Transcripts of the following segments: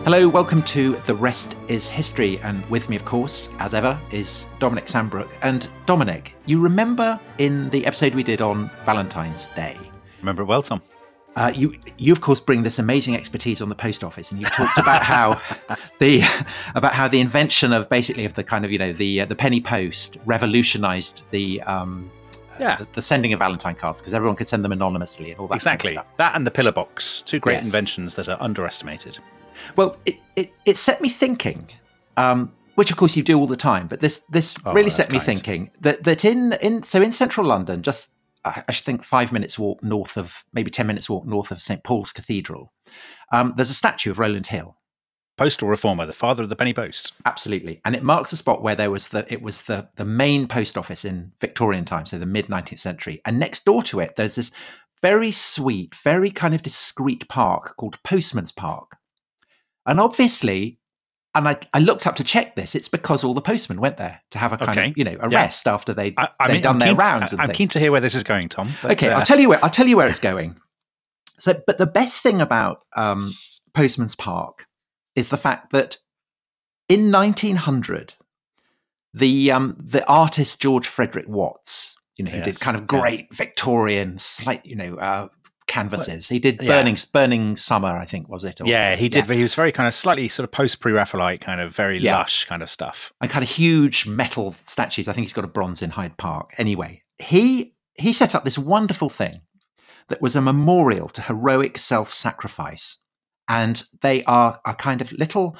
Hello, welcome to The Rest is History, and with me, of course, as ever, is Dominic Sandbrook. And Dominic, you remember in the episode we did on Valentine's Day? Remember it well, Tom. You of course bring this amazing expertise on the post office, and you talked about how the invention of the kind of the penny post revolutionised the sending of Valentine cards, because everyone could send them anonymously and all that. Exactly, kind of stuff. That and the pillar box, two great inventions that are underestimated. Well, it set me thinking, which of course you do all the time, but this really set me thinking that in central London, just I should think 5 minutes walk north of, maybe 10 minutes walk north of St Paul's Cathedral, there's a statue of Rowland Hill, postal reformer, the father of the penny post. Absolutely, and it marks the spot where there was the main post office in Victorian times, so the mid 19th century, and next door to it there's this very sweet, very kind of discreet park called Postman's Park. And obviously, and I looked up to check this, it's because all the postmen went there to have a kind of, a rest after they'd done their rounds and things. I'm keen to hear where this is going, Tom. But, okay, I'll tell you where it's going. So, but the best thing about Postman's Park is the fact that in 1900, the artist George Frederick Watts, who did kind of great Victorian, canvases. He did Burning Summer, I think, was it? He did. He was very kind of slightly sort of post pre-Raphaelite, kind of very lush kind of stuff. And kind of huge metal statues. I think he's got a bronze in Hyde Park. Anyway, he set up this wonderful thing that was a memorial to heroic self-sacrifice. And they are a kind of little,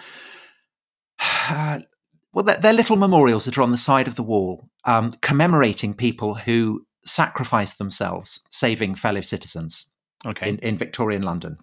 they're little memorials that are on the side of the wall, commemorating people who sacrificed themselves, saving fellow citizens. In Victorian London.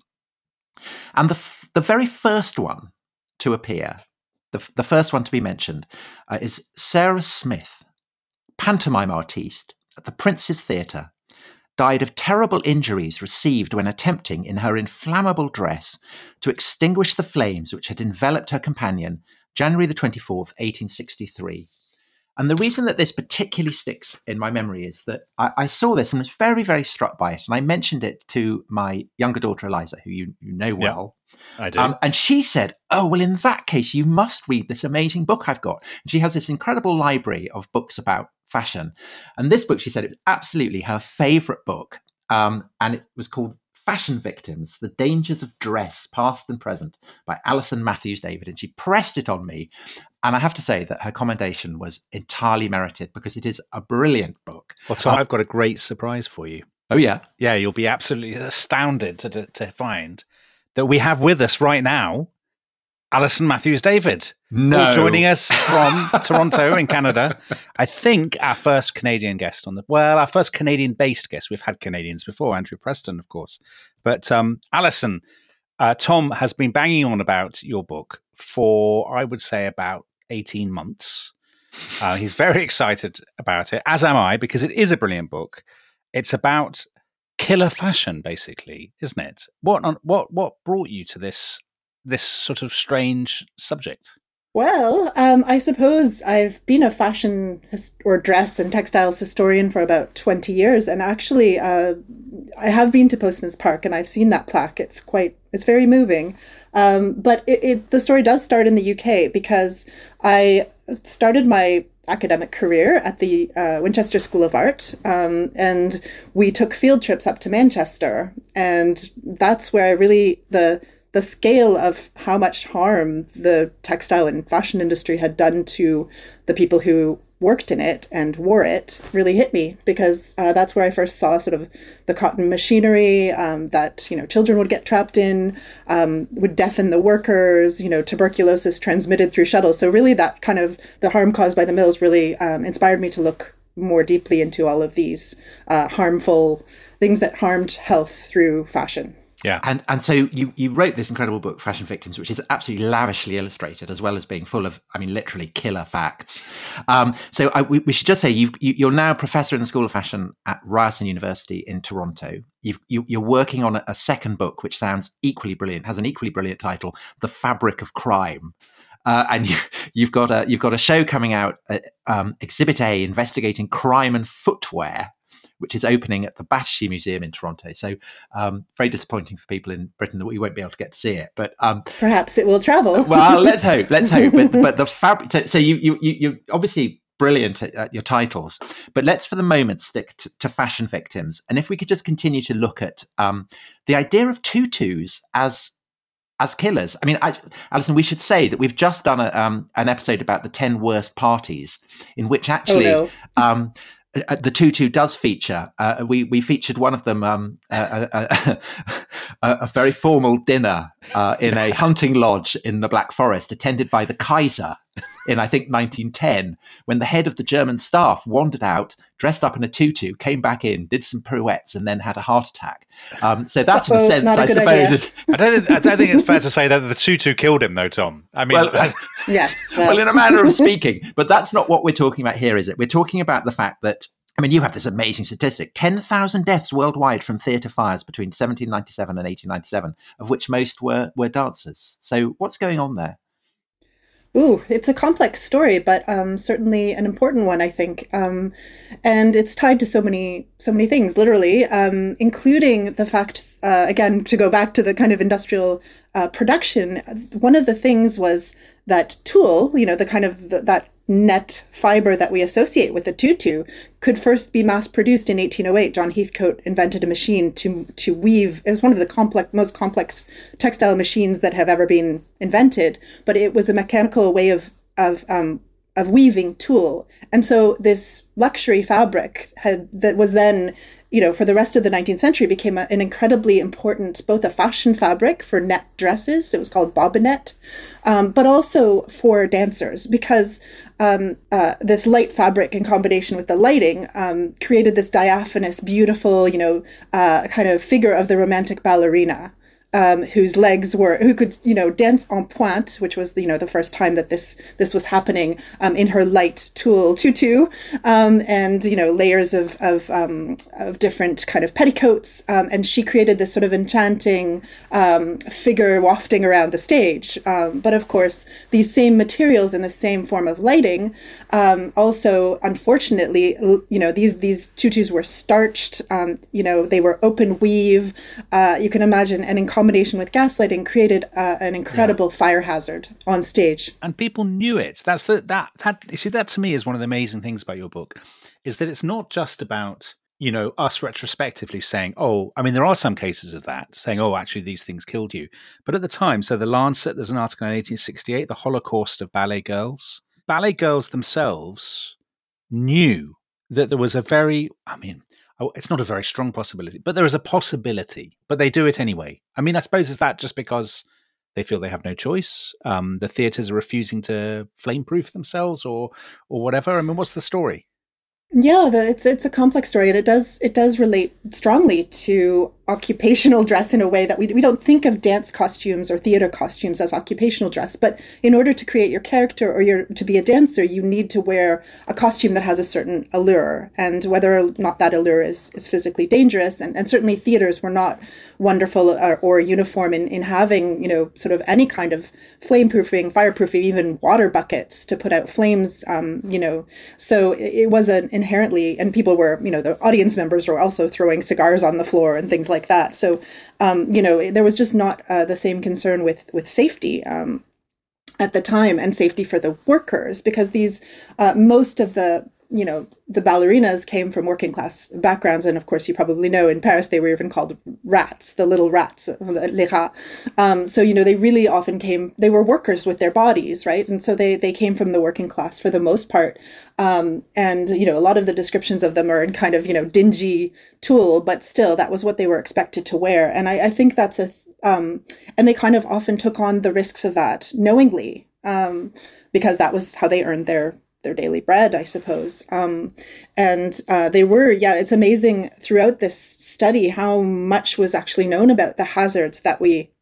And the very first one to appear, the first one to be mentioned, is Sarah Smith, pantomime artiste at the Prince's Theatre, died of terrible injuries received when attempting in her inflammable dress to extinguish the flames which had enveloped her companion January the 24th, 1863. And the reason that this particularly sticks in my memory is that I saw this and was very, very struck by it. And I mentioned it to my younger daughter, Eliza, who you know well. I do. And she said, oh, well, in that case, you must read this amazing book I've got. And she has this incredible library of books about fashion. And this book, she said, it was absolutely her favourite book. And it was called Fashion Victims, The Dangers of Dress, Past and Present, by Alison Matthews David. And she pressed it on me. And I have to say that her commendation was entirely merited, because it is a brilliant book. Well, Tom, I've got a great surprise for you. Oh, yeah? Yeah, you'll be absolutely astounded to find that we have with us right now Alison Matthews David. No. Joining us from Toronto in Canada. I think our first Canadian guest our first Canadian-based guest. We've had Canadians before, Andrew Preston, of course. But Alison, Tom has been banging on about your book for, I would say, about 18 months. He's very excited about it, as am I, because it is a brilliant book. It's about killer fashion, basically, isn't it? What brought you to this sort of strange subject? Well, I suppose I've been a fashion or dress and textiles historian for about 20 years. And actually, I have been to Postman's Park and I've seen that plaque. It's very moving. But the story does start in the UK, because I started my academic career at the Winchester School of Art, and we took field trips up to Manchester. And that's where I really, the scale of how much harm the textile and fashion industry had done to the people who worked in it and wore it really hit me, because that's where I first saw sort of the cotton machinery that children would get trapped in, would deafen the workers, tuberculosis transmitted through shuttles. So really that kind of the harm caused by the mills really inspired me to look more deeply into all of these harmful things that harmed health through fashion. Yeah. And so you wrote this incredible book, Fashion Victims, which is absolutely lavishly illustrated, as well as being full of, literally killer facts. So we should just say you're now a professor in the School of Fashion at Ryerson University in Toronto. You're working on a second book, which sounds equally brilliant, has an equally brilliant title, The Fabric of Crime. And you've got a show coming out, Exhibit A, investigating crime and footwear, which is opening at the Battersea Museum in Toronto. So very disappointing for people in Britain that we won't be able to get to see it. But perhaps it will travel. Well, let's hope. But the fabric. So you obviously brilliant at your titles, but let's for the moment stick to fashion victims. And if we could just continue to look at the idea of tutus as killers. I mean, Alison, we should say that we've just done an episode about the 10 worst parties, in which actually the tutu does feature. We featured one of them, a very formal dinner in a hunting lodge in the Black Forest, attended by the Kaiser in, I think, 1910, when the head of the German staff wandered out, dressed up in a tutu, came back in, did some pirouettes, and then had a heart attack. So that, in a sense, I suppose... I don't think it's fair to say that the tutu killed him, though, Tom. I mean... Yes. Well, in a manner of speaking. But that's not what we're talking about here, is it? We're talking about the fact that, I mean, you have this amazing statistic, 10,000 deaths worldwide from theatre fires between 1797 and 1897, of which most were dancers. So what's going on there? Ooh, it's a complex story, but certainly an important one, I think. And it's tied to so many things, literally, including the fact, again, to go back to the kind of industrial production, one of the things was that tulle, the kind of that net fiber that we associate with the tutu, could first be mass produced in 1808. John Heathcote invented a machine to weave. It was one of the most complex textile machines that have ever been invented, but it was a mechanical way of weaving tulle. And so this luxury fabric that was then, for the rest of the 19th century, became an incredibly important, both a fashion fabric for net dresses, it was called bobinette, but also for dancers, because this light fabric in combination with the lighting created this diaphanous, beautiful, kind of figure of the romantic ballerina. Whose legs who could, dance en pointe, which was, the first time that this was happening, in her light tulle tutu, and, layers of different kind of petticoats. And she created this sort of enchanting figure wafting around the stage. But of course, these same materials and the same form of lighting, also, unfortunately, these tutus were starched, they were open weave. You can imagine, and in combination with gaslighting, created an incredible fire hazard on stage. And people knew it. That's you see, that to me is one of the amazing things about your book, is that it's not just about, us retrospectively saying, there are some cases of that, saying, actually, these things killed you. But at the time, so the Lancet, there's an article in 1868, The Holocaust of Ballet Girls. Ballet girls themselves knew that there was it's not a very strong possibility, but there is a possibility, but they do it anyway. I suppose is that just because they feel they have no choice? The theatres are refusing to flame-proof themselves or whatever? What's the story? Yeah, it's a complex story, and it does relate strongly to occupational dress in a way that we don't think of dance costumes or theater costumes as occupational dress. But in order to create your character or to be a dancer, you need to wear a costume that has a certain allure, and whether or not that allure is physically dangerous. And certainly theaters were not wonderful or uniform in having, sort of any kind of flame-proofing, fireproofing, even water buckets to put out flames, So it was an inherently, and people were, the audience members were also throwing cigars on the floor and things like that. So, there was just not the same concern with safety at the time, and safety for the workers, because these, most of the ballerinas came from working class backgrounds. And of course, you probably know, in Paris, they were even called rats, the little rats, les rats. So, they really often they were workers with their bodies, right? And so they came from the working class for the most part. And, a lot of the descriptions of them are in kind of, dingy tulle, but still that was what they were expected to wear. And I think that's and they kind of often took on the risks of that knowingly, because that was how they earned their daily bread, I suppose. And they were, it's amazing throughout this study how much was actually known about the hazards that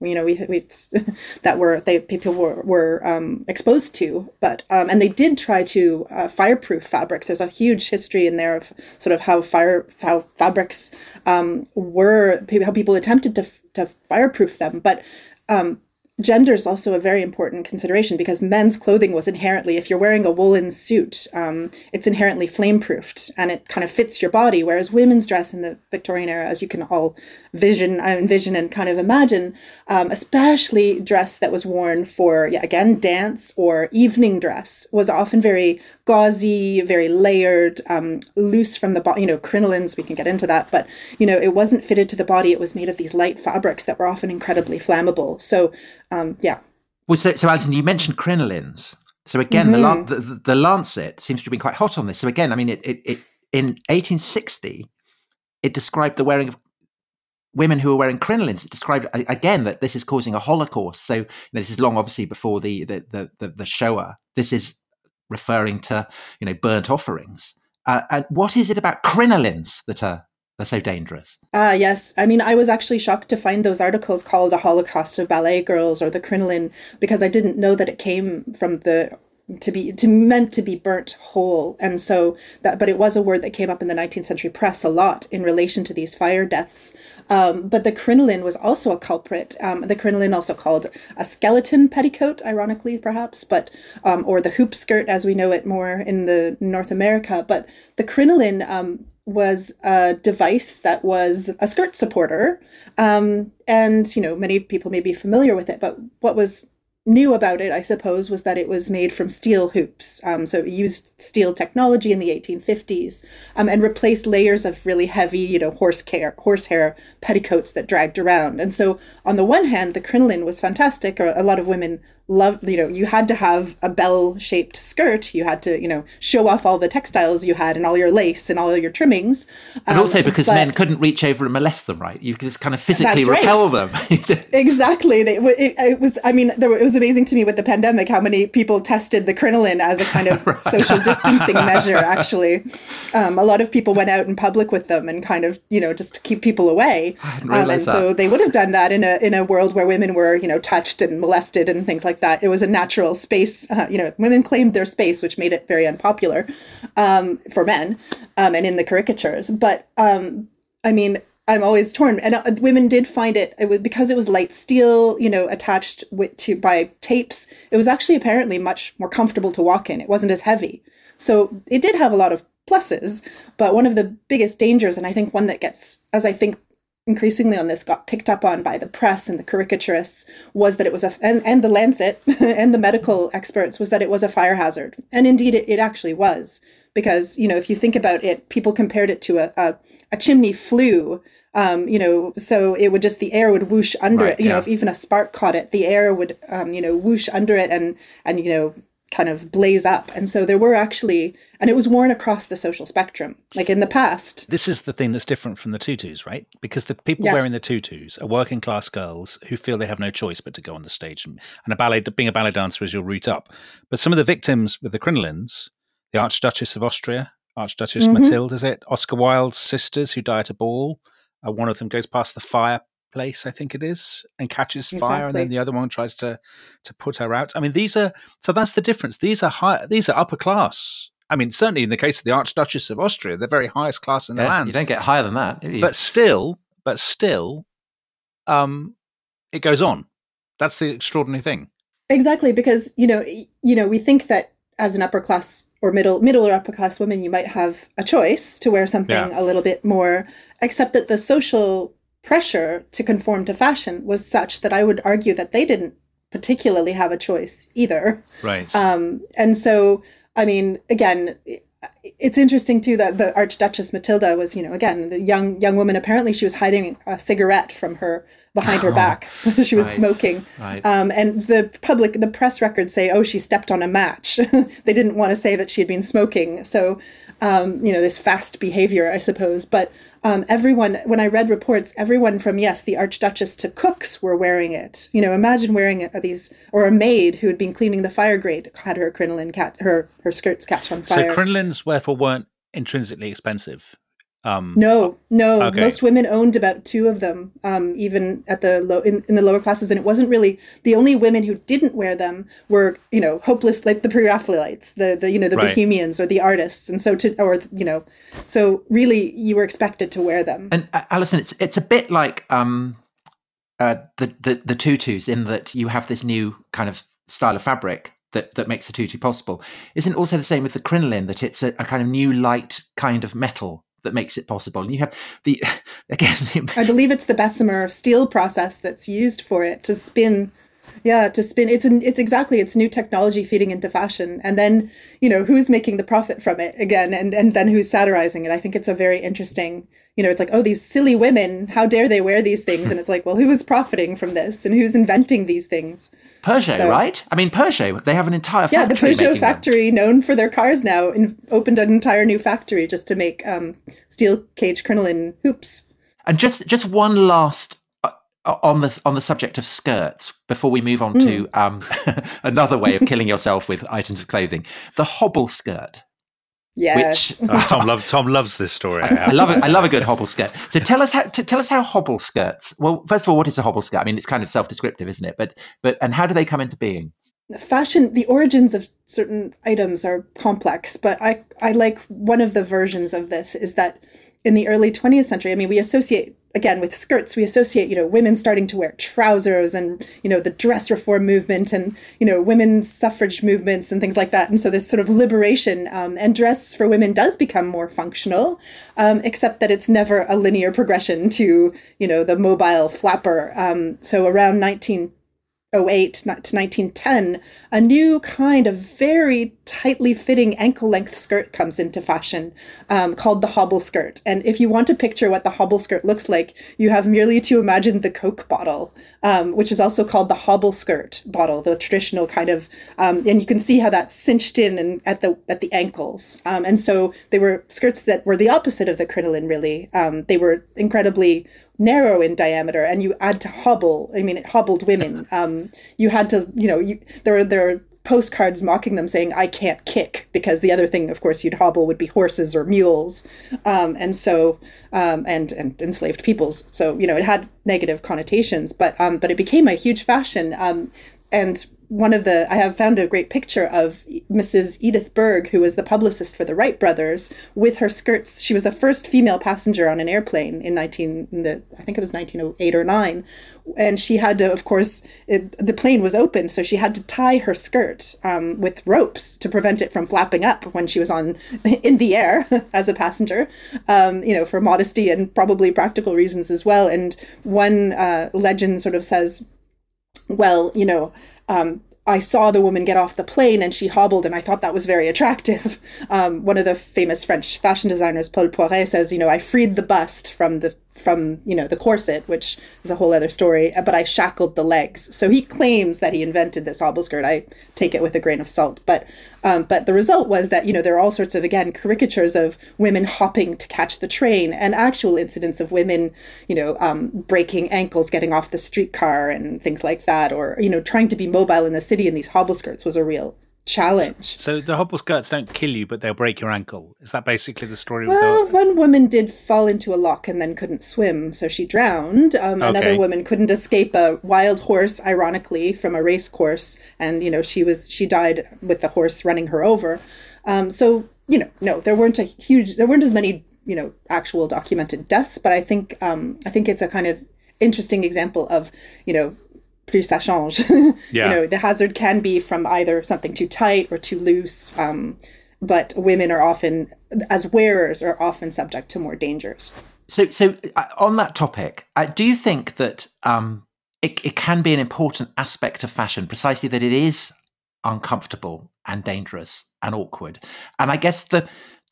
people were exposed to. But and they did try to fireproof fabrics. There's a huge history in there of sort of how fabrics how people attempted to fireproof them, but gender is also a very important consideration because men's clothing was inherently, if you're wearing a woolen suit, it's inherently flame-proofed and it kind of fits your body, whereas women's dress in the Victorian era, as you can all envision and kind of imagine, especially dress that was worn for, again, dance or evening dress, was often very gauzy, very layered, loose from the body, crinolines, we can get into that, but, it wasn't fitted to the body. It was made of these light fabrics that were often incredibly flammable. So, Well, so Alison, you mentioned crinolines. So again, the Lancet seems to have been quite hot on this. So again, I mean, it in 1860, it described the wearing of women who were wearing crinolines. It described again that this is causing a Holocaust. So this is long, obviously, before the Shoah. This is referring to burnt offerings. And what is it about crinolines that are so dangerous? Yes. I mean, I was actually shocked to find those articles called The Holocaust of Ballet Girls or the crinoline, because I didn't know that it came from meant to be burnt whole. And so but it was a word that came up in the 19th century press a lot in relation to these fire deaths. But the crinoline was also a culprit. The crinoline, also called a skeleton petticoat, ironically, perhaps, but or the hoop skirt as we know it more in the North America. But the crinoline was a device that was a skirt supporter. And, many people may be familiar with it, but what was new about it, I suppose, was that it was made from steel hoops. So it used steel technology in the 1850s and replaced layers of really heavy, horsehair petticoats that dragged around. And so on the one hand, the crinoline was fantastic. Or a lot of women loved, you had to have a bell-shaped skirt. You had to, show off all the textiles you had and all your lace and all your trimmings. And also because men couldn't reach over and molest them, right? You could just kind of physically repel them. Exactly. It was amazing to me with the pandemic how many people tested the crinoline as a kind of right. social distancing measure, actually. A lot of people went out in public with them and kind of, just to keep people away. I didn't realize that. So they would have done that in a world where women were, touched and molested and things like that. It was a natural space. Women claimed their space, which made it very unpopular for men and in the caricatures. But I'm always torn. And women did find it was because it was light steel, attached by tapes. It was actually apparently much more comfortable to walk in. It wasn't as heavy. So it did have a lot of pluses. But one of the biggest dangers, and I think one that gets, as I think increasingly on this, got picked up on by the press and the caricaturists, was that it was and the Lancet and the medical experts, was that it was a fire hazard. And indeed, it actually was. Because, if you think about it, people compared it to a chimney flue. So it would the air would whoosh under it. If even a spark caught it, the air would, whoosh under it and kind of blaze up. And so there were actually, and it was worn across the social spectrum, like in the past. This is the thing that's different from the tutus, right? Because the people Yes. wearing the tutus are working class girls who feel they have no choice but to go on the stage. And being a ballet dancer is your route up. But some of the victims with the crinolines, the Archduchess of Austria, Archduchess Mathilde, is it? Oscar Wilde's sisters who die at a ball. One of them goes past the fireplace, I think it is, and catches fire, and then the other one tries to put her out. I mean, so that's the difference. These are upper class. I mean, certainly in the case of the Archduchess of Austria, the very highest class in the land. You don't get higher than that, do you? But still, it goes on. That's the extraordinary thing. Exactly, because we think that as an upper class or middle or upper class woman, you might have a choice to wear something a little bit more, except that the social pressure to conform to fashion was such that I would argue that they didn't particularly have a choice either. Right. And so, I mean, again, it's interesting too that the Archduchess Matilda was, again, the young woman. Apparently, she was hiding a cigarette from her behind her back. She was smoking. Right. And the press records say, she stepped on a match. They didn't want to say that she had been smoking. So, this fast behavior, I suppose. But everyone, when I read reports, everyone from, the Archduchess to cooks were wearing it. Imagine wearing or a maid who had been cleaning the fire grate had her crinoline her skirts catch on fire. So crinolines, therefore, weren't intrinsically expensive. No. Okay. Most women owned about 2 of them, even at the in the lower classes, and it wasn't really the only women who didn't wear them were hopeless, like the Pre-Raphaelites, the right. Bohemians or the artists, and so really you were expected to wear them. And Alison, it's a bit like the tutus, in that you have this new kind of style of fabric that makes the tutu possible. Isn't it also the same with the crinoline, that it's a kind of new light kind of metal that makes it possible? And you have I believe it's the Bessemer steel process that's used for it to spin. Yeah, to spin. It's new technology feeding into fashion. And then, who's making the profit from it again, and then who's satirizing it. I think it's a very interesting, it's like, oh, these silly women, how dare they wear these things? And it's like, well, who is profiting from this and who's inventing these things? Peugeot, right? I mean, Peugeot, they have an entire factory. Yeah, the Peugeot factory, known for their cars now, opened an entire new factory just to make steel cage crinoline hoops. And just one last on the subject of skirts before we move on to another way of killing yourself with items of clothing, the hobble skirt. Yes, Tom loves this story. I love it. I love a good hobble skirt. So tell us how hobble skirts. Well, first of all, what is a hobble skirt? I mean, it's kind of self-descriptive, isn't it? But and how do they come into being? Fashion, the origins of certain items are complex, but I like one of the versions of this is that in the early 20th century, I mean, we associate, again, with skirts, we associate, women starting to wear trousers and, the dress reform movement and, women's suffrage movements and things like that. And so this sort of liberation and dress for women does become more functional, except that it's never a linear progression to, the mobile flapper. So around 1908 to 1910, a new kind of very tightly fitting ankle-length skirt comes into fashion called the hobble skirt. And if you want to picture what the hobble skirt looks like, you have merely to imagine the Coke bottle, which is also called the hobble skirt bottle, the traditional kind of, and you can see how that's cinched in and at the ankles. And so they were skirts that were the opposite of the crinoline, really. They were incredibly narrow in diameter, and you had to hobble. I mean, it hobbled women. You had to, there are postcards mocking them saying, "I can't kick," because the other thing, of course, you'd hobble would be horses or mules, and enslaved peoples. So it had negative connotations, but it became a huge fashion. And I have found a great picture of Mrs. Edith Berg, who was the publicist for the Wright brothers, with her skirts. She was the first female passenger on an airplane I think it was 1908 or 9. And she had to, of course, the plane was open, so she had to tie her skirt with ropes to prevent it from flapping up when she was in the air as a passenger, for modesty and probably practical reasons as well. And one legend sort of says, well, I saw the woman get off the plane and she hobbled, and I thought that was very attractive. One of the famous French fashion designers, Paul Poiret, says, I freed the bust from the corset, which is a whole other story, but I shackled the legs. So he claims that he invented this hobble skirt. I take it with a grain of salt. But the result was that, there are all sorts of, again, caricatures of women hopping to catch the train, and actual incidents of women, breaking ankles, getting off the streetcar and things like that, or, trying to be mobile in the city in these hobble skirts was a real challenge. So the hobble skirts don't kill you, but they'll break your ankle. Is that basically the story? Well, one woman did fall into a loch and then couldn't swim, so she drowned. Another woman couldn't escape a wild horse, ironically, from a race course, and she died with the horse running her over. So no, there weren't as many actual documented deaths, but I think it's a kind of interesting example of plus ça change. Yeah. The hazard can be from either something too tight or too loose, but women are often, as wearers, are often subject to more dangers. So on that topic, do you think that it can be an important aspect of fashion, precisely that it is uncomfortable and dangerous and awkward? And I guess the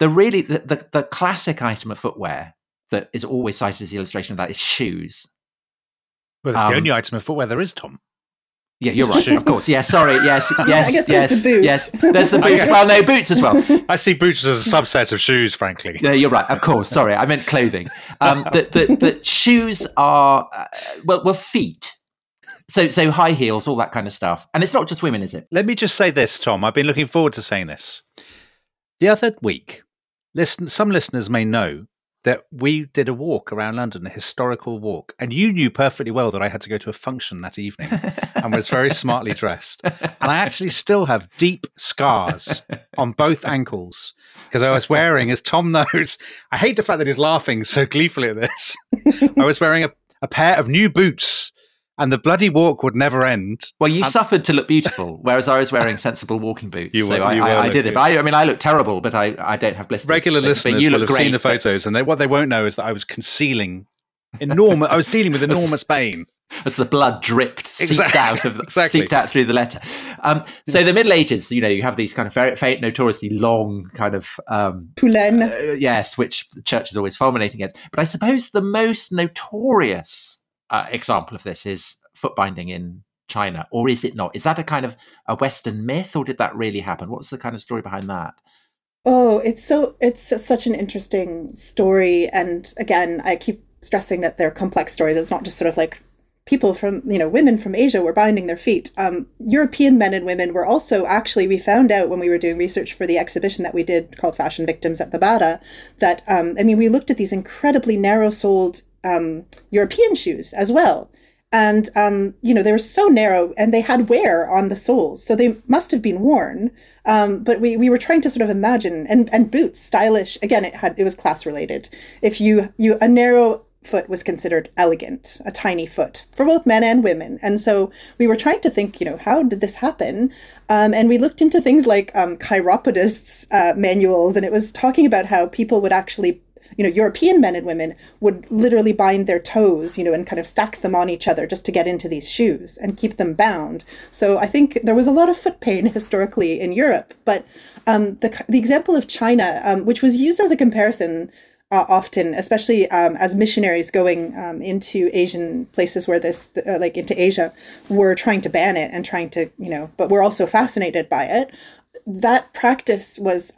classic item of footwear that is always cited as the illustration of that is shoes. Well, it's the only item of footwear there is, Tom. Yeah, you're right. Of course. Yeah, sorry. Yes. I guess there's the boots. Yes, there's the boots. Well, no, boots as well. I see boots as a subset of shoes, frankly. Yeah, you're right. Of course. Sorry, I meant clothing. The shoes are feet. So high heels, all that kind of stuff. And it's not just women, is it? Let me just say this, Tom. I've been looking forward to saying this. The other week, some listeners may know that we did a walk around London, a historical walk, and you knew perfectly well that I had to go to a function that evening and was very smartly dressed. And I actually still have deep scars on both ankles because I was wearing, as Tom knows, I hate the fact that he's laughing so gleefully at this. I was wearing a pair of new boots and the bloody walk would never end. Well, you suffered to look beautiful, whereas I was wearing sensible walking boots. I did it. But I mean, I look terrible, but I don't have blisters. Regular listeners will have seen the photos, and what they won't know is that I was concealing enormous. I was dealing with enormous pain as the blood dripped, seeped out through the letter. So the Middle Ages, you have these kind of very notoriously long kind of Poulaine, yes, which the church is always fulminating against. But I suppose the most notorious example of this is foot binding in China, or is it not? Is that a kind of a Western myth, or did that really happen? What's the kind of story behind that? Oh, it's such an interesting story, and again, I keep stressing that they're complex stories. It's not just sort of like people from, women from Asia were binding their feet. European men and women were also we found out when we were doing research for the exhibition that we did called Fashion Victims at the Bada, that, we looked at these incredibly narrow-soled European shoes as well. And, they were so narrow and they had wear on the soles. So they must have been worn. But we were trying to sort of imagine, and boots, stylish. Again, it was class related. If a narrow foot was considered elegant, a tiny foot for both men and women. And so we were trying to think, how did this happen? And we looked into things like chiropodists' manuals, and it was talking about how people would actually, European men and women would literally bind their toes, and kind of stack them on each other just to get into these shoes and keep them bound. So I think there was a lot of foot pain historically in Europe. But the example of China, which was used as a comparison often, especially as missionaries going into Asian places where this, like into Asia, were trying to ban it and trying to, but we're also fascinated by it. That practice was,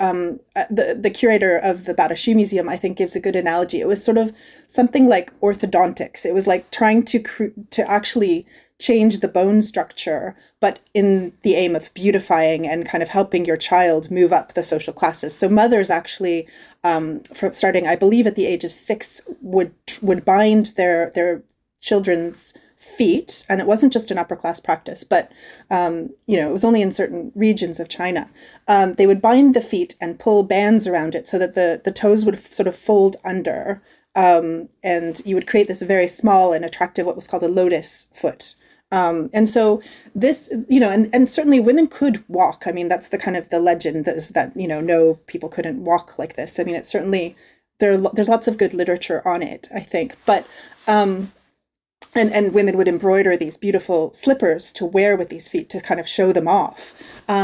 the curator of the Bada Shoe Museum, I think, gives a good analogy. It was sort of something like orthodontics. It was like trying to actually change the bone structure, but in the aim of beautifying and kind of helping your child move up the social classes. So mothers actually, from starting, I believe, at the age of 6, would bind their children's feet, and it wasn't just an upper class practice, but it was only in certain regions of China. They would bind the feet and pull bands around it so that the toes would sort of fold under, and you would create this very small and attractive, what was called a lotus foot. And so this, and certainly women could walk. I mean, that's the kind of the legend that no, people couldn't walk like this. I mean, it's certainly, there's lots of good literature on it, I think, but, and women would embroider these beautiful slippers to wear with these feet to kind of show them off.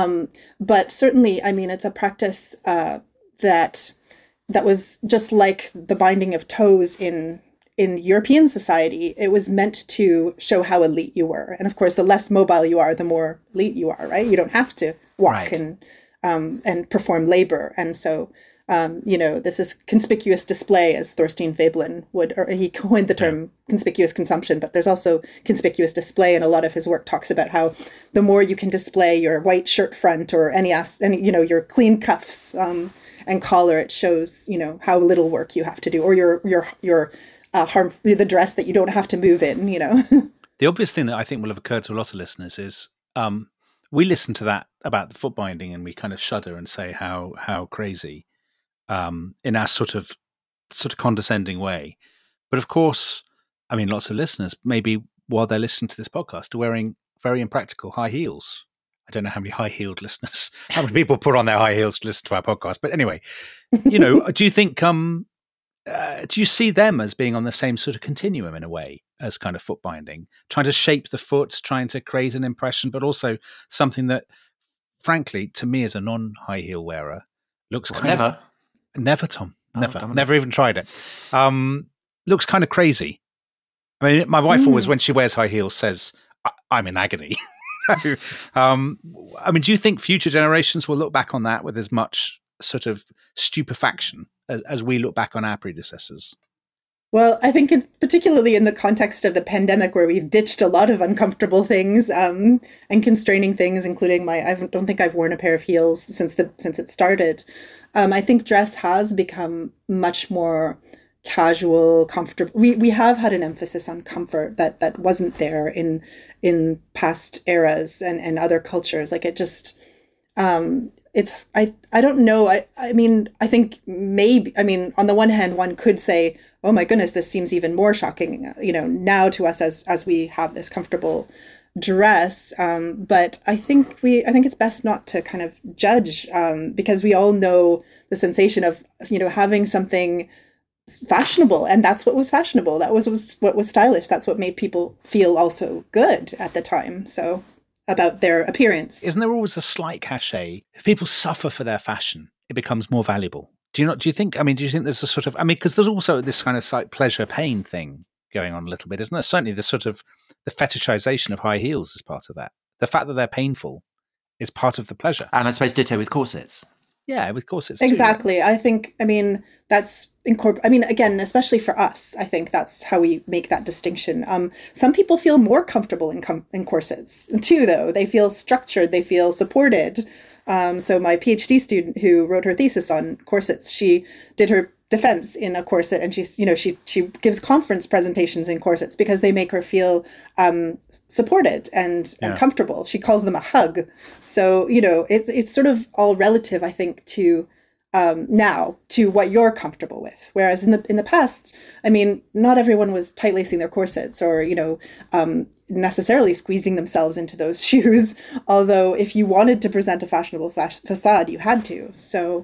But certainly, I mean, it's a practice that was just like the binding of toes in European society. It was meant to show how elite you were. And of course, the less mobile you are, the more elite you are, right? You don't have to walk and perform labor. And so, this is conspicuous display, as Thorstein Veblen he coined the term conspicuous consumption, but there's also conspicuous display. And a lot of his work talks about how the more you can display your white shirt front or any your clean cuffs and collar, it shows, how little work you have to do, or your the dress that you don't have to move in, The obvious thing that I think will have occurred to a lot of listeners is we listen to that about the foot binding and we kind of shudder and say how crazy, in our sort of condescending way. But of course, I mean, lots of listeners, maybe while they're listening to this podcast, are wearing very impractical high heels. I don't know how many high-heeled listeners, how many people put on their high heels to listen to our podcast. But anyway, do you think, do you see them as being on the same sort of continuum in a way as kind of foot binding, trying to shape the foot, trying to create an impression, but also something that, frankly, to me as a non-high heel wearer, looks Never, Tom. Never even tried it. Looks kind of crazy. I mean, my wife always, when she wears high heels, says, I'm in agony. I mean, do you think future generations will look back on that with as much sort of stupefaction as we look back on our predecessors? Well, I think particularly in the context of the pandemic, where we've ditched a lot of uncomfortable things and constraining things, including I don't think I've worn a pair of heels since it started. I think dress has become much more casual, comfortable. We have had an emphasis on comfort that wasn't there in past eras and other cultures. Like it just, I don't know. I mean, I think maybe, I mean, on the one hand, one could say, oh my goodness, this seems even more shocking, now to us as we have this comfortable dress. But I think it's best not to kind of judge, because we all know the sensation of, having something fashionable, and that's what was fashionable. That was what was stylish. That's what made people feel also good at the time. So about their appearance. Isn't there always a slight cachet? If people suffer for their fashion, it becomes more valuable. Do you think there's a sort of, because there's also this kind of slight pleasure pain thing going on a little bit, isn't there? Certainly the sort of the fetishization of high heels is part of that. The fact that they're painful is part of the pleasure. And I suppose ditto with corsets. Yeah, with corsets. Exactly. Too. I think, that's again, especially for us, I think that's how we make that distinction. Some people feel more comfortable in corsets too, though. They feel structured, they feel supported. So my PhD student who wrote her thesis on corsets, she did her defense in a corset, and she gives conference presentations in corsets because they make her feel supported and comfortable. She calls them a hug. So it's sort of all relative, I think, to now to what you're comfortable with. Whereas in the past, not everyone was tight lacing their corsets or necessarily squeezing themselves into those shoes. Although if you wanted to present a fashionable facade, you had to. So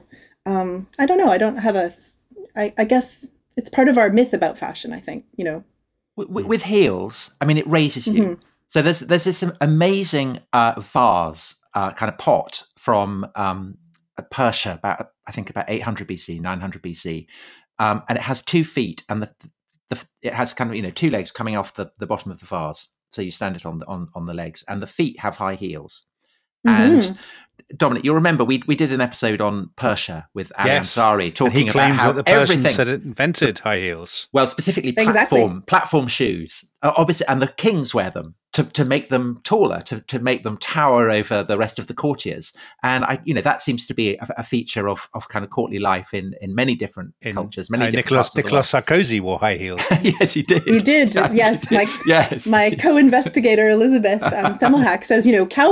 I don't know. I don't have I guess it's part of our myth about fashion, I think, With heels, it raises you. Mm-hmm. So there's this amazing vase, kind of pot from Persia, about 800 BC, 900 BC. And it has 2 feet, and it has kind of, 2 legs coming off the bottom of the vase. So you stand it on the legs, and the feet have high heels. Mm-hmm. And Dominic, you'll remember we did an episode on Persia with Ali Ansari talking about how that the Persians had invented high heels. Well, specifically platform shoes, obviously, and the kings wear them to make them taller, to make them tower over the rest of the courtiers. And that seems to be a feature of kind of courtly life in many different cultures. Nicolas Sarkozy wore high heels. Yes, he did. He did. Yes. My co-investigator Elizabeth Semmelhack says,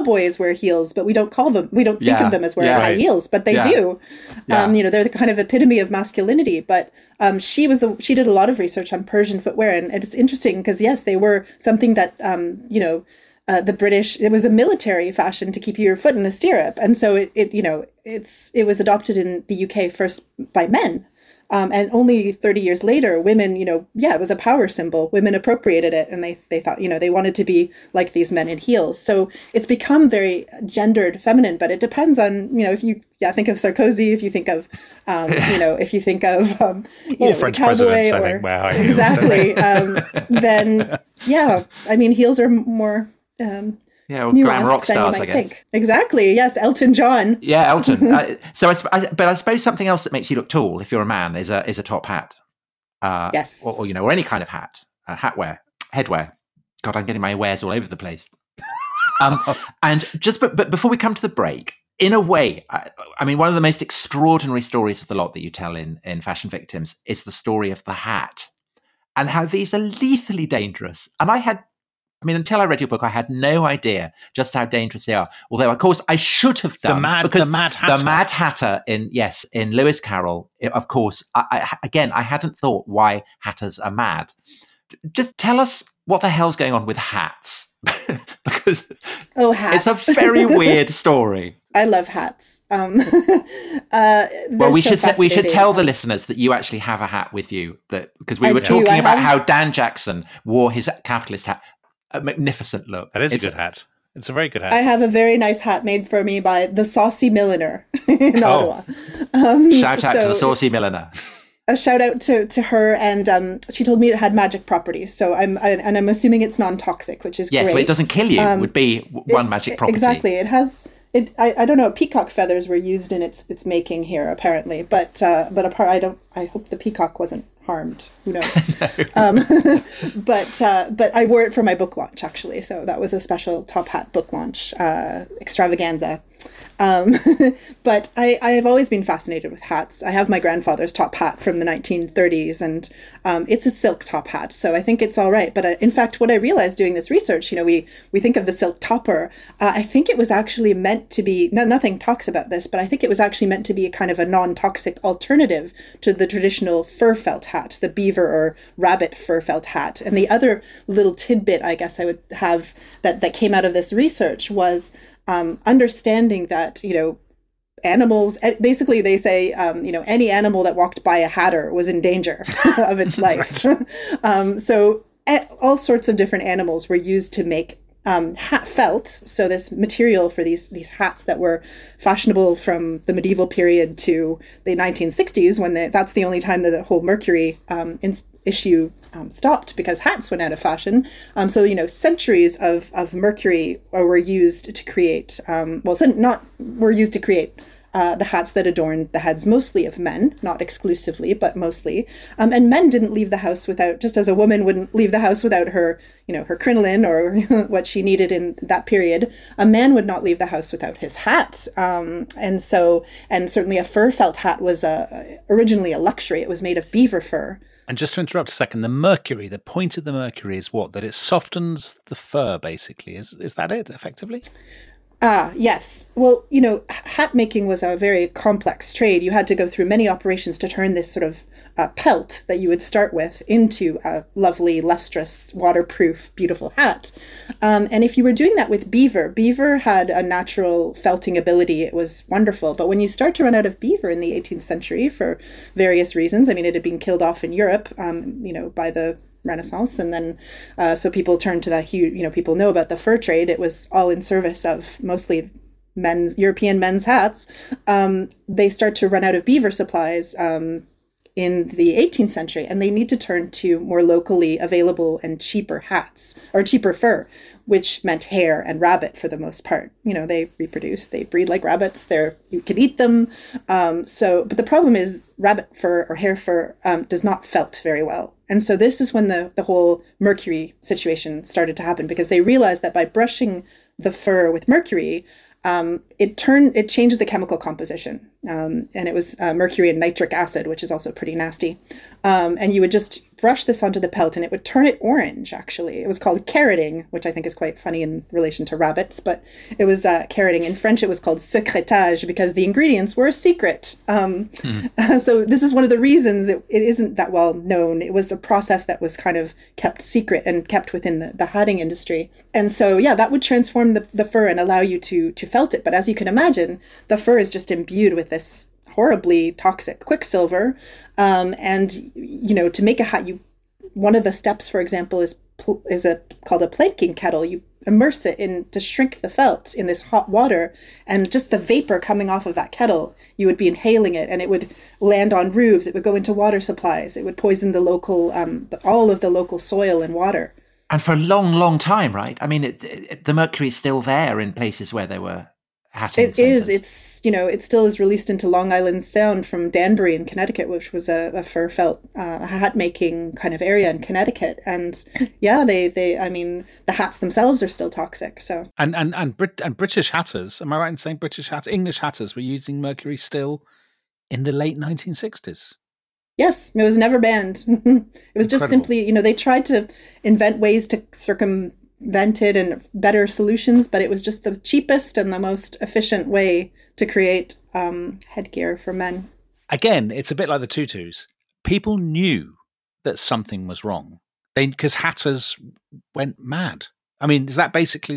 we don't think of them as wearing high heels, but they do. Yeah. They're the kind of epitome of masculinity. But she did a lot of research on Persian footwear, and it's interesting because yes, they were something that the British, it was a military fashion to keep your foot in a stirrup, and so it was adopted in the UK first by men. And only 30 years later, women, it was a power symbol. Women appropriated it, and they thought, they wanted to be like these men in heels. So it's become very gendered feminine, but it depends on, if you think of Sarkozy, if you think of, if you think of, all French presidents, I think, wear high heels. Exactly. Then, heels are more... or glam rock stars, I guess. Think. Exactly. Yes, Elton John. Yeah, Elton. But I suppose something else that makes you look tall, if you're a man, is a top hat. Yes. Or any kind of hat, headwear. God, I'm getting my wares all over the place. And but before we come to the break, in a way, one of the most extraordinary stories of the lot that you tell in Fashion Victims is the story of the hat, and how these are lethally dangerous. And until I read your book, I had no idea just how dangerous they are. Although, of course, I should have done. The Mad Hatter. The Mad Hatter in Lewis Carroll. Of course, I hadn't thought why hatters are mad. Just tell us what the hell's going on with hats. Because hats. It's a very weird story. I love hats. We should tell the listeners that you actually have a hat with you, because we were talking about how Dan Jackson wore his capitalist hat. A magnificent look. That is a good hat. It's a very good hat. I have a very nice hat made for me by the Saucy Milliner in Ottawa. Shout out to the Saucy Milliner. A shout out to her, and she told me it had magic properties. So I'm assuming it's non-toxic, which is great. Yes, but it doesn't kill you. Would be one magic property. Exactly. It has. I don't know. Peacock feathers were used in its making here, apparently. But I hope the peacock wasn't harmed. Who knows? No. But I wore it for my book launch, actually. So that was a special top hat book launch extravaganza. But I have always been fascinated with hats. I have my grandfather's top hat from the 1930s, and it's a silk top hat, so I think it's all right. But in fact, what I realized doing this research, we think of the silk topper. I think it was actually meant to be, nothing talks about this, but I think it was actually meant to be a kind of a non-toxic alternative to the traditional fur felt hat, the beaver or rabbit fur felt hat. And the other little tidbit I guess I would have that came out of this research was understanding that, animals, basically they say, any animal that walked by a hatter was in danger of its life. So all sorts of different animals were used to make hat felt, so this material for these hats that were fashionable from the medieval period to the 1960s, when that's the only time that the whole mercury issue stopped, because hats went out of fashion. So centuries of mercury were used to create the hats that adorned the heads mostly of men, not exclusively, but mostly. And men didn't leave the house without, just as a woman wouldn't leave the house without her, her crinoline or what she needed in that period, a man would not leave the house without his hat. And certainly a fur felt hat was originally a luxury. It was made of beaver fur. And just to interrupt a second, the point of the mercury is what? That it softens the fur, basically. Is that it, effectively? Yes. Well, hat making was a very complex trade. You had to go through many operations to turn this sort of pelt that you would start with into a lovely, lustrous, waterproof, beautiful hat. And if you were doing that with beaver had a natural felting ability. It was wonderful. But when you start to run out of beaver in the 18th century for various reasons, I mean, it had been killed off in Europe, by the Renaissance, and then people turned to that huge, people know about the fur trade. It was all in service of mostly European men's hats. They start to run out of beaver supplies in the 18th century, and they need to turn to more locally available and cheaper hats, or cheaper fur, which meant hare and rabbit for the most part. They reproduce, they breed like rabbits, you can eat them. But the problem is rabbit fur or hare fur does not felt very well. And so this is when the whole mercury situation started to happen, because they realized that by brushing the fur with mercury, it changed the chemical composition. And it was mercury and nitric acid, which is also pretty nasty. And you would just brush this onto the pelt and it would turn it orange, actually. It was called carroting, which I think is quite funny in relation to rabbits, but it was carroting. In French, it was called secretage because the ingredients were a secret. So this is one of the reasons it isn't that well known. It was a process that was kind of kept secret and kept within the hatting industry. And so, yeah, that would transform the fur and allow you to felt it. But as you can imagine, the fur is just imbued with this horribly toxic quicksilver. And to make a hat, one of the steps, for example, is called a planking kettle. You immerse it to shrink the felt in this hot water, and just the vapor coming off of that kettle, you would be inhaling it, and it would land on roofs. It would go into water supplies. It would poison the local, all of the local soil and water. And for a long, long time, right? I mean, the mercury is still there in places where there were hatting It is. It's, it still is released into Long Island Sound from Danbury in Connecticut, which was a fur felt hat making kind of area in Connecticut. And yeah, the hats themselves are still toxic. So and British hatters, am I right in saying English hatters were using mercury still in the late 1960s? Yes, it was never banned. It was just simply, they tried to invent ways to circumvent it and better solutions, but it was just the cheapest and the most efficient way to create headgear for men. Again, it's a bit like the tutus. People knew that something was wrong because hatters went mad. I mean, is that basically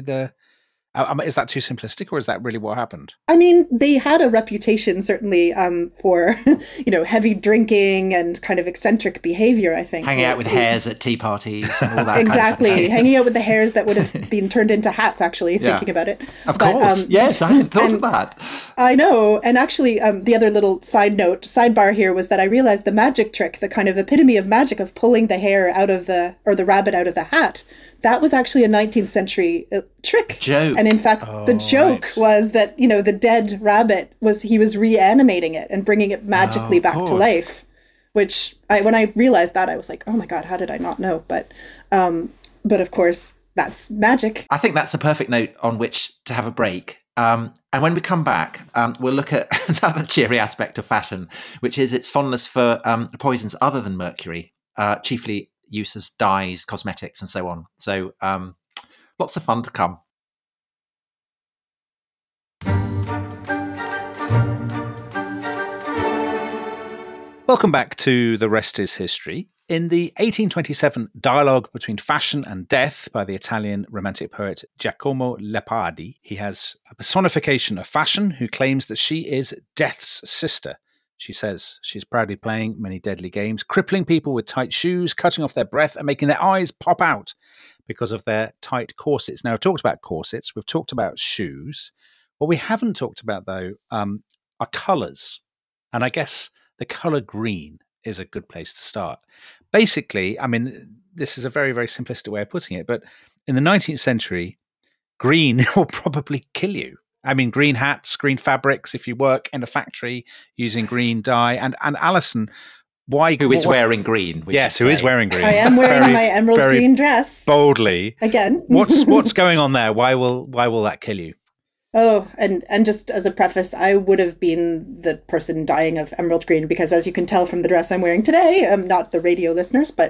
is that too simplistic, or is that really what happened? I mean, they had a reputation, certainly, for, heavy drinking and kind of eccentric behavior, I think. Hanging out with hares at tea parties and all that. Exactly. Kind of stuff. Hanging out with the hares that would have been turned into hats, actually, thinking about it. Of course. Yes, I hadn't thought of that. I know. And actually, the other little sidebar here was that I realized the magic trick, the kind of epitome of magic of pulling the hare or the rabbit out of the hat, that was actually a 19th century trick. Joke. And in fact, the joke was that, the dead rabbit he was reanimating it and bringing it magically back to life, which when I realized that, I was like, oh my God, how did I not know? But of course, that's magic. I think that's a perfect note on which to have a break. And when we come back, we'll look at another cheery aspect of fashion, which is its fondness for poisons other than mercury, chiefly used as dyes, cosmetics, and so on. So lots of fun to come. Welcome back to The Rest is History. In the 1827 Dialogue Between Fashion and Death by the Italian romantic poet Giacomo Leopardi, he has a personification of fashion who claims that she is death's sister. She says she's proudly playing many deadly games, crippling people with tight shoes, cutting off their breath and making their eyes pop out because of their tight corsets. Now, I've talked about corsets, we've talked about shoes. What we haven't talked about, though, are colours. And I guess the colour green is a good place to start. Basically, I mean, this is a very, very simplistic way of putting it, but in the 19th century, green will probably kill you. I mean, green hats, green fabrics, if you work in a factory using green dye. And Alison, why... Who is wearing green? Yes, who is wearing green. I am wearing my emerald green dress. Boldly. Again. What's going on there? Why will that kill you? Oh, and just as a preface, I would have been the person dying of emerald green because, as you can tell from the dress I'm wearing today, not the radio listeners, but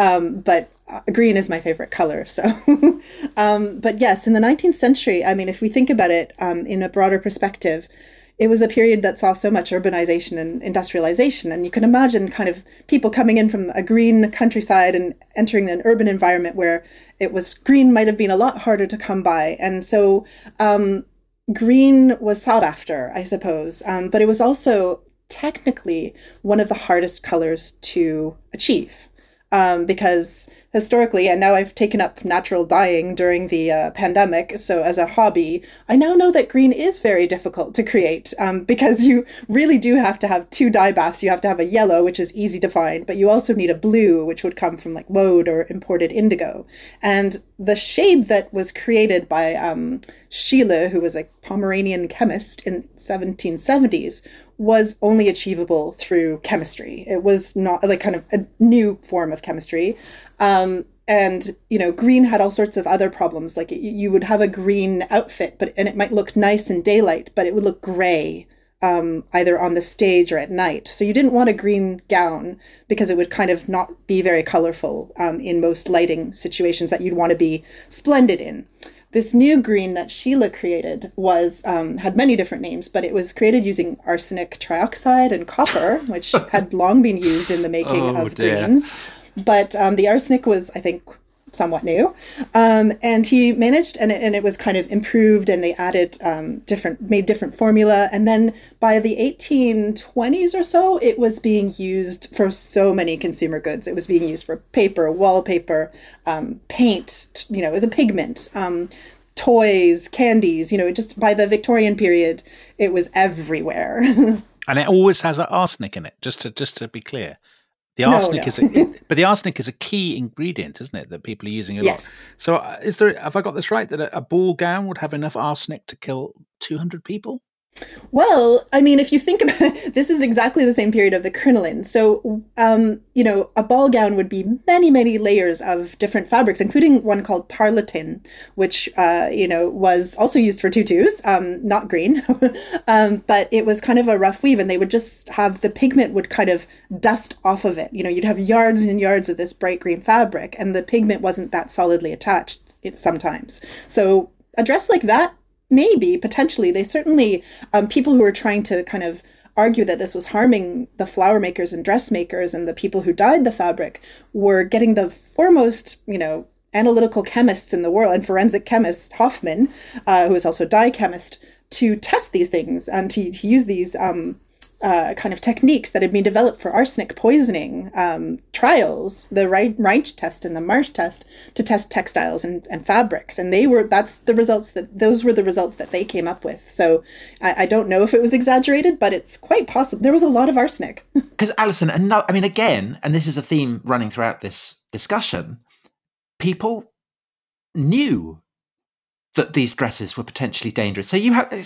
green is my favorite color. So, but yes, in the 19th century, I mean, if we think about it in a broader perspective, it was a period that saw so much urbanization and industrialization. And you can imagine kind of people coming in from a green countryside and entering an urban environment where it was green might have been a lot harder to come by. And so, green was sought after, I suppose, but it was also technically one of the hardest colors to achieve because historically, and now I've taken up natural dyeing during the pandemic, so as a hobby, I now know that green is very difficult to create because you really do have to have two dye baths. You have to have a yellow, which is easy to find, but you also need a blue, which would come from like woad or imported indigo. And the shade that was created by Schiele, who was a Pomeranian chemist in 1770s, was only achievable through chemistry. It was not like kind of a new form of chemistry. And, you know, green had all sorts of other problems. Like you would have a green outfit, and it might look nice in daylight, but it would look gray either on the stage or at night. So you didn't want a green gown because it would kind of not be very colorful in most lighting situations that you'd want to be splendid in. This new green that Schiele created was had many different names, but it was created using arsenic trioxide and copper, which had long been used in the making of greens. But the arsenic was, I think, somewhat new. And he managed, and it was kind of improved, and they added made different formula. And then by the 1820s or so, it was being used for so many consumer goods. It was being used for paper, wallpaper, paint, you know, as a pigment, toys, candies, you know, just by the Victorian period, it was everywhere. And it always has arsenic in it, just to be clear. The arsenic but the arsenic is a key ingredient, isn't it, that people are using a lot? So have I got this right, that a ball gown would have enough arsenic to kill 200 people? Well, I mean, if you think about it, this is exactly the same period of the crinoline. So, you know, a ball gown would be many, many layers of different fabrics, including one called tarlatan, which, you know, was also used for tutus, not green, but it was kind of a rough weave, and they would just have the pigment would kind of dust off of it. You know, you'd have yards and yards of this bright green fabric, and the pigment wasn't that solidly attached sometimes. So a dress like that, maybe, potentially. They certainly, people who were trying to kind of argue that this was harming the flower makers and dressmakers and the people who dyed the fabric were getting the foremost, you know, analytical chemists in the world, and forensic chemist Hoffman, who is also a dye chemist, to test these things and to use these kind of techniques that had been developed for arsenic poisoning trials, the Reinsch test and the Marsh test, to test textiles and fabrics. And those were the results that they came up with. So I don't know if it was exaggerated, but it's quite possible. There was a lot of arsenic. Because Alison, I mean, again, and this is a theme running throughout this discussion, people knew that these dresses were potentially dangerous. So you have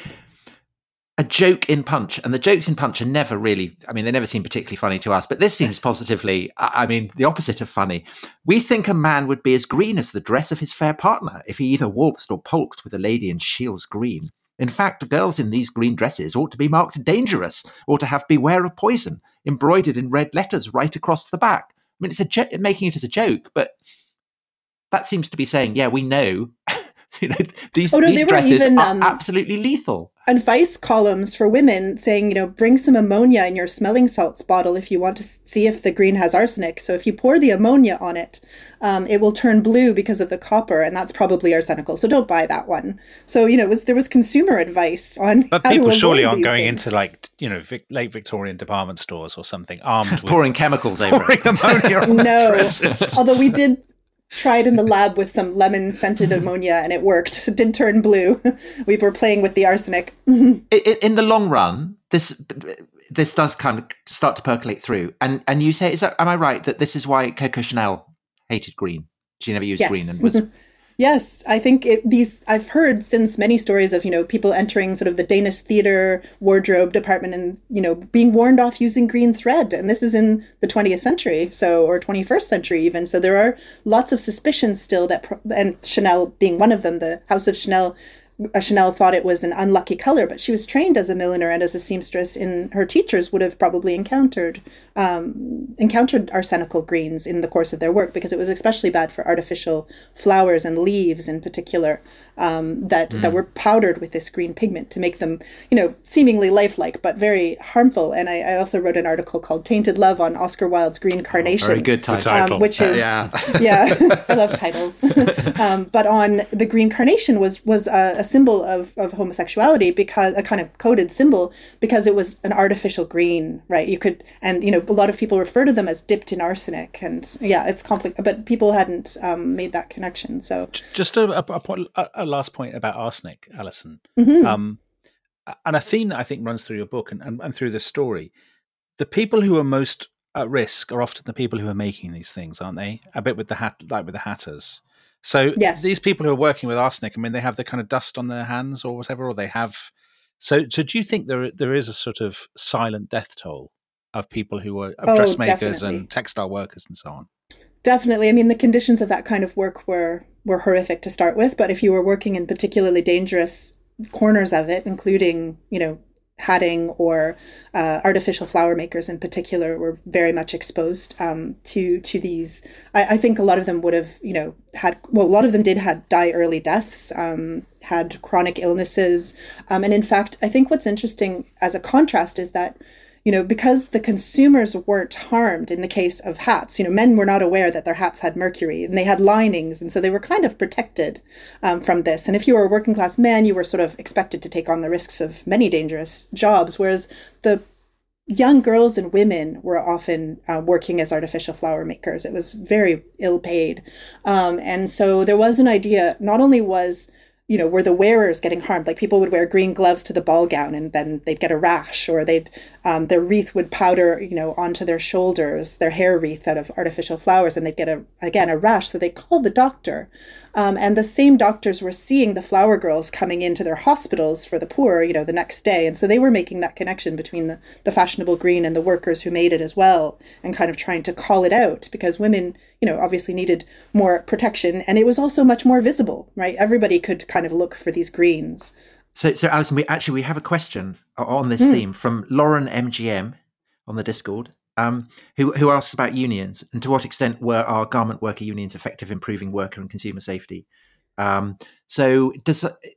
a joke in Punch, and the jokes in Punch are never really, I mean, they never seem particularly funny to us, but this seems positively, I mean, the opposite of funny. We think a man would be as green as the dress of his fair partner if he either waltzed or polked with a lady in Scheele's green. In fact, girls in these green dresses ought to be marked dangerous, or to have beware of poison embroidered in red letters right across the back. I mean, it's making it as a joke, but that seems to be saying, yeah, we know, these dresses are absolutely lethal. Advice columns for women saying, bring some ammonia in your smelling salts bottle if you want to see if the green has arsenic. So if you pour the ammonia on it, it will turn blue because of the copper, and that's probably arsenical. So don't buy that one. So, there was consumer advice on But how people to surely avoid aren't these going things. into late Victorian department stores or something armed with pouring chemicals over pouring ammonia on No, dresses. although we did try it in the lab with some lemon-scented ammonia, and it worked. It did turn blue. We were playing with the arsenic. In the long run, this does kind of start to percolate through. And you say, am I right that this is why Coco Chanel hated green? She never used green and was... Yes, I think I've heard since many stories of, people entering sort of the Danish theater wardrobe department and, being warned off using green thread. And this is in the 20th century, or 21st century even. So there are lots of suspicions still and Chanel being one of them, the House of Chanel thought it was an unlucky color, but she was trained as a milliner and as a seamstress, and her teachers would have probably encountered arsenical greens in the course of their work, because it was especially bad for artificial flowers and leaves in particular, that were powdered with this green pigment to make them, seemingly lifelike, but very harmful. And I also wrote an article called Tainted Love on Oscar Wilde's Green Carnation. Very good title. Which is, I love titles. But on the Green Carnation was a symbol of homosexuality, because a kind of coded symbol, because it was an artificial green, right? A lot of people refer to them as dipped in arsenic, and it's complicated, but people hadn't made that connection. So just a last point about arsenic, Alison, and a theme that I think runs through your book and through this story. The people who are most at risk are often the people who are making these things, aren't they? A bit with the hatters. So these people who are working with arsenic, I mean, they have the kind of dust on their hands or whatever, or they have. So do you think there is a sort of silent death toll of people who are dressmakers and textile workers and so on? Definitely. I mean, the conditions of that kind of work were horrific to start with, but if you were working in particularly dangerous corners of it, including, hatting or artificial flower makers in particular, were very much exposed to these. I think a lot of them would have, a lot of them had die early deaths, had chronic illnesses. And in fact, I think what's interesting as a contrast is that, because the consumers weren't harmed in the case of hats, men were not aware that their hats had mercury, and they had linings. And so they were kind of protected from this. And if you were a working class man, you were sort of expected to take on the risks of many dangerous jobs, whereas the young girls and women were often working as artificial flower makers. It was very ill paid. And so there was an idea, not only were the wearers getting harmed? Like, people would wear green gloves to the ball gown and then they'd get a rash, or their wreath would powder, onto their shoulders, their hair wreath out of artificial flowers, and they'd get a rash. So they called the doctor. And the same doctors were seeing the flower girls coming into their hospitals for the poor, the next day. And so they were making that connection between the fashionable green and the workers who made it as well, and kind of trying to call it out, because women, obviously needed more protection. And it was also much more visible, right? Everybody could kind of look for these greens. So Alison, we have a question on this theme from Lauren MGM on the Discord, who asks about unions and to what extent were our garment worker unions effective in improving worker and consumer safety. So do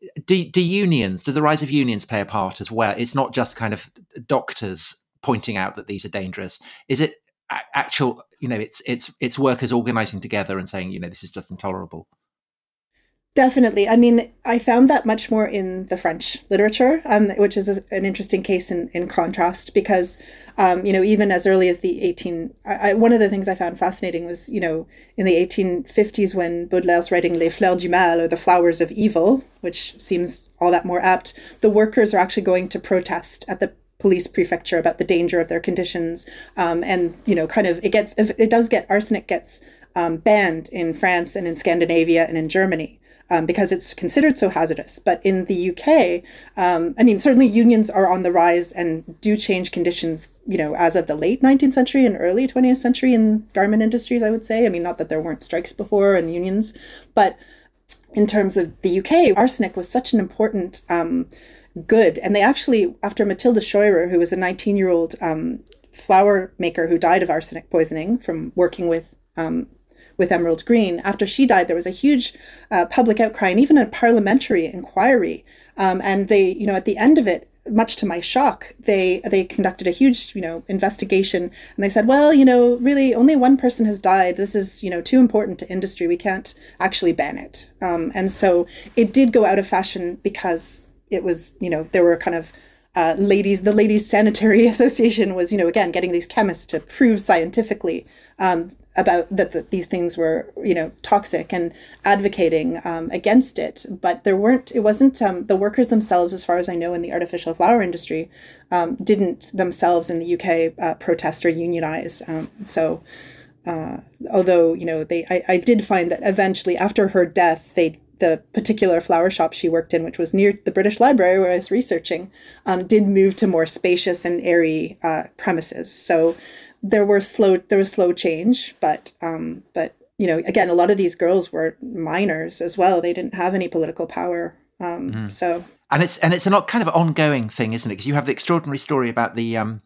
the rise of unions play a part as well? It's not just kind of doctors pointing out that these are dangerous. Is it actual, it's workers organizing together and saying, this is just intolerable? Definitely. I mean, I found that much more in the French literature, which is an interesting case in contrast, because, even as early as the one of the things I found fascinating was, in the 1850s, when Baudelaire's writing Les Fleurs du Mal, or The Flowers of Evil, which seems all that more apt, the workers are actually going to protest at the police prefecture about the danger of their conditions. And, arsenic gets banned in France and in Scandinavia and in Germany. Because it's considered so hazardous. But in the UK, certainly unions are on the rise and do change conditions, as of the late 19th century and early 20th century in garment industries, I would say. I mean, not that there weren't strikes before and unions, but in terms of the UK, arsenic was such an important good. And they actually, after Matilda Scheurer, who was a 19-year-old flour maker who died of arsenic poisoning from working with Emerald Green, after she died, there was a huge public outcry and even a parliamentary inquiry. And they, at the end of it, much to my shock, they conducted a huge, investigation, and they said, well, really only one person has died. This is, too important to industry. We can't actually ban it. And so it did go out of fashion because it was, there were kind of the Ladies Sanitary Association was, again, getting these chemists to prove scientifically about that these things were, toxic, and advocating against it. But it wasn't the workers themselves, as far as I know, in the artificial flower industry, didn't themselves in the UK protest or unionize. Although, I did find that eventually after her death, the particular flower shop she worked in, which was near the British Library where I was researching, did move to more spacious and airy premises. So there was slow change, but again, a lot of these girls were minors as well. They didn't have any political power. So and it's a kind of ongoing thing, isn't it? Because you have the extraordinary story about the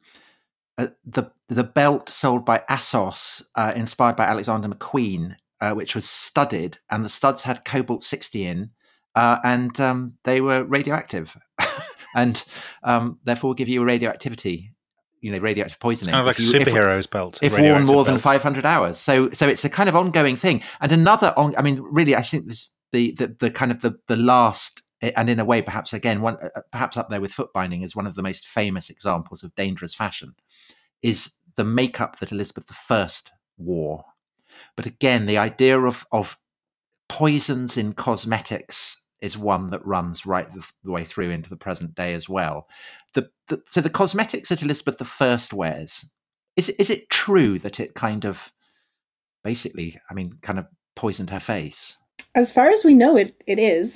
belt sold by Assos, inspired by Alexander McQueen, which was studded, and the studs had cobalt-60 in, and they were radioactive, and therefore give you a radioactivity. Radioactive poisoning. It's kind of like a superhero's belt. If worn more than 500 hours. So it's a kind of ongoing thing. And another, really, I think this the kind of the last, and in a way, perhaps again, perhaps up there with foot binding, is one of the most famous examples of dangerous fashion, is the makeup that Elizabeth I wore. But again, the idea of poisons in cosmetics is one that runs right the way through into the present day as well. So the cosmetics that Elizabeth I wears, is it true that it kind of basically, kind of poisoned her face? As far as we know, it is.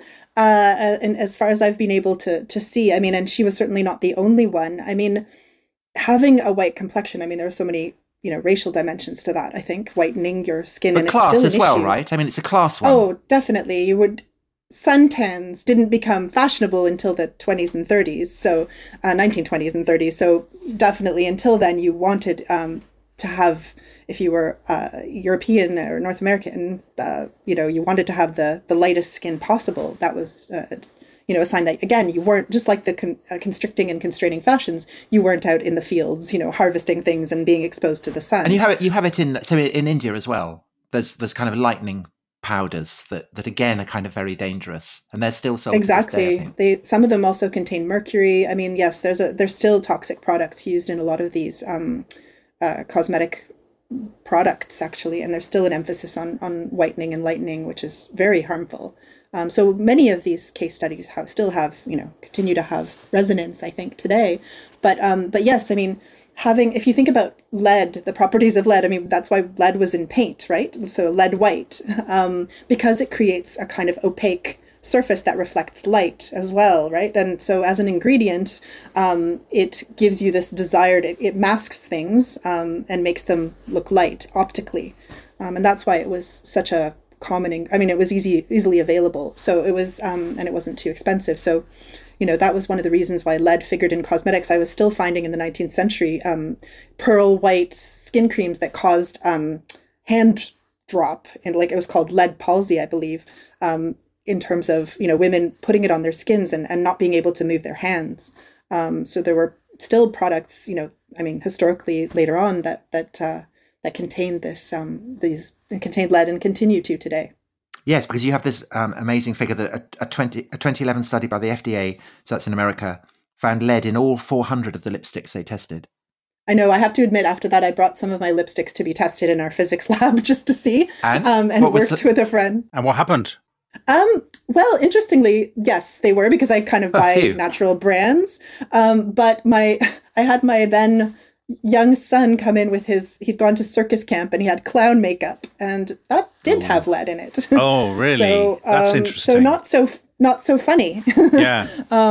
And as far as I've been able to see, and she was certainly not the only one. Having a white complexion, there are so many, racial dimensions to that, I think, whitening your skin. But and class it's still as an well, issue. Right? It's a class one. Oh, definitely. Suntans didn't become fashionable until the 20s and 30s, so 1920s and 30s. So definitely until then, you wanted to have, if you were European or North American, you wanted to have the lightest skin possible. That was, a sign that, again, you weren't, just like the constricting and constraining fashions, you weren't out in the fields, harvesting things and being exposed to the sun. And you have it in India as well. There's kind of lightning powders that again are kind of very dangerous, and they're still sold. Exactly. Some of them also contain mercury. Yes, there's still toxic products used in a lot of these cosmetic products, actually, and there's still an emphasis on whitening and lightening, which is very harmful. So many of these case studies continue to have resonance, I think, today. But yes, if you think about lead, the properties of lead, that's why lead was in paint, right? So lead white, because it creates a kind of opaque surface that reflects light as well, right? And so as an ingredient, it gives you this desired, it masks things and makes them look light optically. And that's why it was such a common, it was easily available. So it was, and it wasn't too expensive. So that was one of the reasons why lead figured in cosmetics. I was still finding in the 19th century pearl white skin creams that caused hand drop, and it was called lead palsy, I believe, in terms of women putting it on their skins and not being able to move their hands. So there were still products, historically later on that contained contained lead and continue to today. Yes, because you have this amazing figure that a 2011 study by the FDA, so that's in America, found lead in all 400 of the lipsticks they tested. I know. I have to admit, after that, I brought some of my lipsticks to be tested in our physics lab just to see, and worked with a friend. And what happened? Well, interestingly, yes, they were, because I kind of buy natural brands. But I had my then young son come in with he'd gone to circus camp and he had clown makeup, and that did have lead in it. Oh, really? So, that's interesting. So not so funny. Yeah.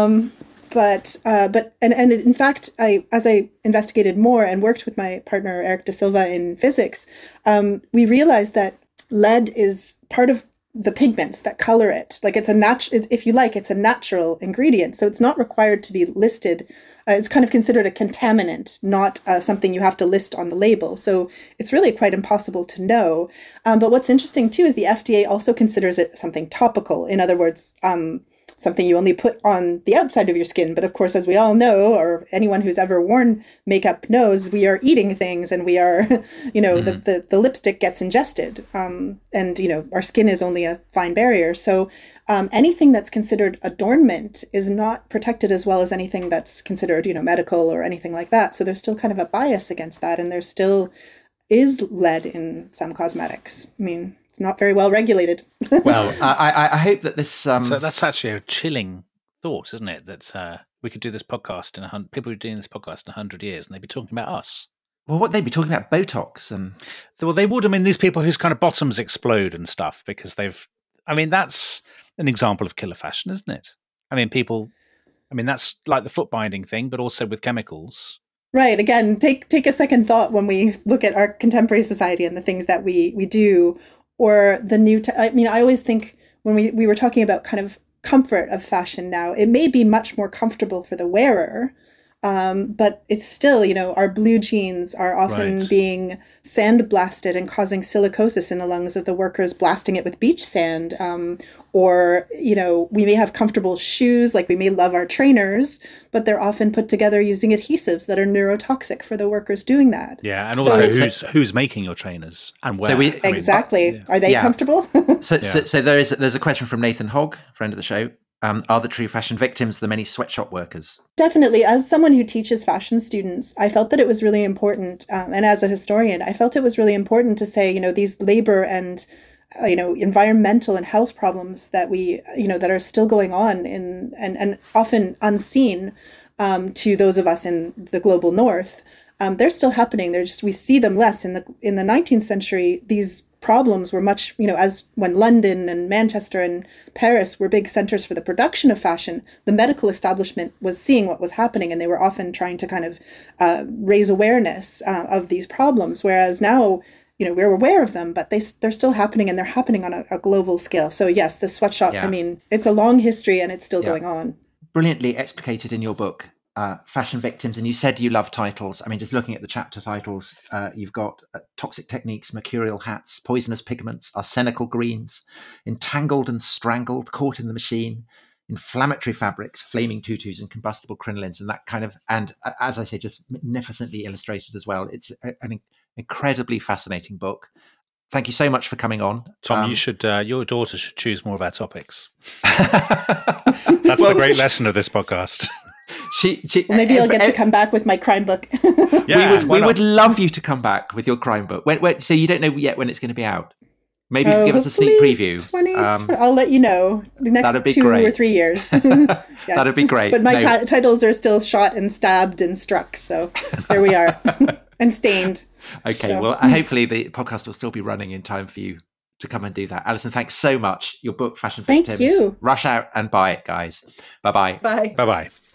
But in fact, as I investigated more and worked with my partner Eric Da Silva in physics, we realized that lead is part of the pigments that color it. Like it's if you like, it's a natural ingredient. So it's not required to be listed. It's kind of considered a contaminant, not something you have to list on the label. So it's really quite impossible to know. But what's interesting too is the FDA also considers it something topical. In other words, something you only put on the outside of your skin. But of course, as we all know, or anyone who's ever worn makeup knows, we are eating things and we are, the lipstick gets ingested. And, our skin is only a fine barrier. So anything that's considered adornment is not protected as well as anything that's considered, medical or anything like that. So there's still kind of a bias against that. And there still is lead in some cosmetics. I mean, not very well regulated. Well, I hope that this. So that's actually a chilling thought, isn't it? That we could do this podcast people are doing this podcast in 100 years, and they'd be talking about us. Well, what they'd be talking about Botox and. Well, they would. I mean, these people whose kind of bottoms explode and stuff because they've. I mean, that's an example of killer fashion, isn't it? I mean, that's like the foot binding thing, but also with chemicals. Right. Again, take a second thought when we look at our contemporary society and the things that we do. Or the new, I always think when we were talking about kind of comfort of fashion now, it may be much more comfortable for the wearer, but it's still, our blue jeans are often being sandblasted and causing silicosis in the lungs of the workers, blasting it with beach sand. Or, we may have comfortable shoes, like we may love our trainers, but they're often put together using adhesives that are neurotoxic for the workers doing that. Yeah, and also who's making your trainers and where? Exactly. Are they comfortable? So there's a question from Nathan Hogg, friend of the show. Are the true fashion victims the many sweatshop workers? Definitely. As someone who teaches fashion students, I felt that it was really important. And as a historian, I felt it was really important to say, these labor and environmental and health problems that that are still going on and often unseen to those of us in the global north. They're still happening. We see them less. In the 19th century, these problems were much, as when London and Manchester and Paris were big centers for the production of fashion, the medical establishment was seeing what was happening, and they were often trying to kind of raise awareness of these problems. Whereas now, we're aware of them, but they're still happening, and they're happening on a global scale. So yes, the sweatshop, it's a long history and it's still going on. Brilliantly explicated in your book, Fashion Victims. And you said you love titles. I mean, just looking at the chapter titles, you've got Toxic Techniques, Mercurial Hats, Poisonous Pigments, Arsenical Greens, Entangled and Strangled, Caught in the Machine, Inflammatory Fabrics, Flaming Tutus, and Combustible Crinolines. And that kind of, and as I say, just magnificently illustrated as well. It's an incredibly fascinating book. Thank you so much for coming on. Tom, you should, your daughter should choose more of our topics. That's the great lesson of this podcast. Maybe I'll get to come back with my crime book. We would love you to come back with your crime book. So you don't know yet when it's going to be out? Maybe give us a sneak preview. I'll let you know the next 2 or 3 years. Yes. That'd be great. But my titles are still Shot and Stabbed and Struck. So there we are. And Stained. Okay, so. Well, hopefully the podcast will still be running in time for you to come and do that. Alison, thanks so much. Your book, Fashion Victims. Thank you. Rush out and buy it, guys. Bye-bye. Bye. Bye-bye.